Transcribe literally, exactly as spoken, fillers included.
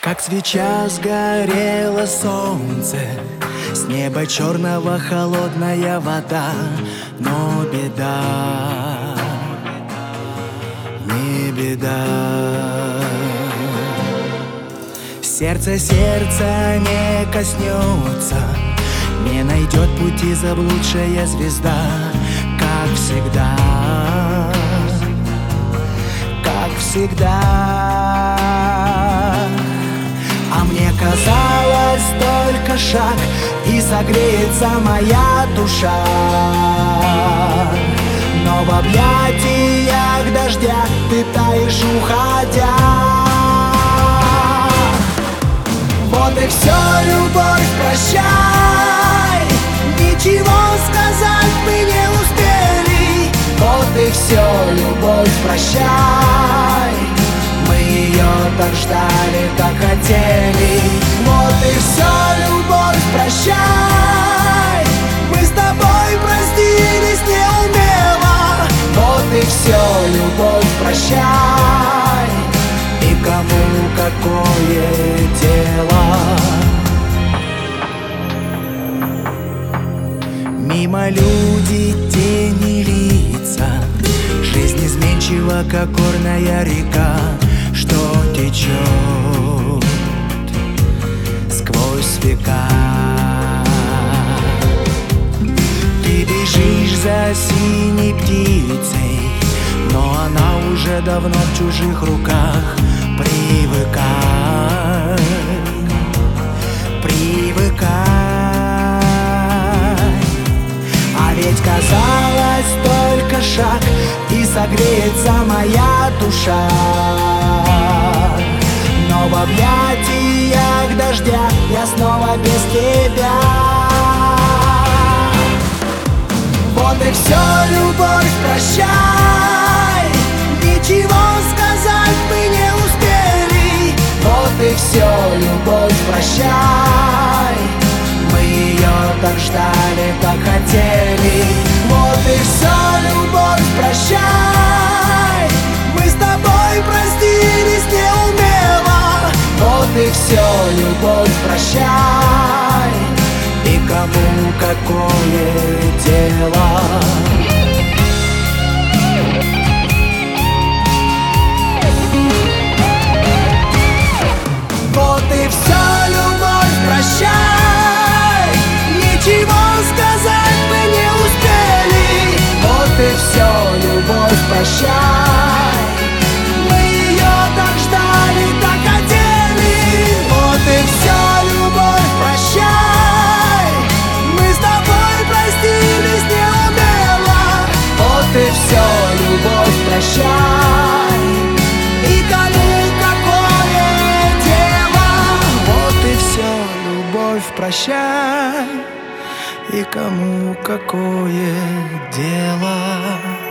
Как свеча сгорело солнце, с неба черного холодная вода. Но беда, не беда. Сердце сердца не коснется, не найдет пути заблудшая звезда. Как всегда, как всегда. А мне казалось только шаг, и согреется моя душа. Но в объятиях дождя ты таешь, уходя. Вот и все, любовь, прощай. Ничего сказать мы не успели. Вот и все, любовь, прощай. Мы ее так ждали, так хотели. Вот и все, любовь, прощай. Мы с тобой простились неумело. Вот и все, любовь, прощай. И кому какое дело? Мимо люди, тени, лица. Жизнь изменчива, как горная река, что течет сквозь века. Ты бежишь за синей птицей, но она уже давно в чужих руках. Привыкай, привыкай. А ведь казалось только шаг, и согреется моя душа. Но в объятиях дождя я снова без тебя. Вот и все, любовь, прощай. Ничего сказать мы не успели. Вот и все, любовь, прощай. Мы ее так ждали, так хотели. Вот и все, любовь, прощай. Мы с тобой простились неумело. Вот и все, любовь, прощай. И кому какое дело? Вот и все, любовь, прощай. Ничего сказать мы не успели. Вот и все, любовь, прощай. Мы ее так ждали, так хотели. Вот и все, любовь, прощай. Мы с тобой простились неумело. Вот и все, любовь, прощай. И кому какое дело? Вот и все, любовь, прощай. И кому какое дело?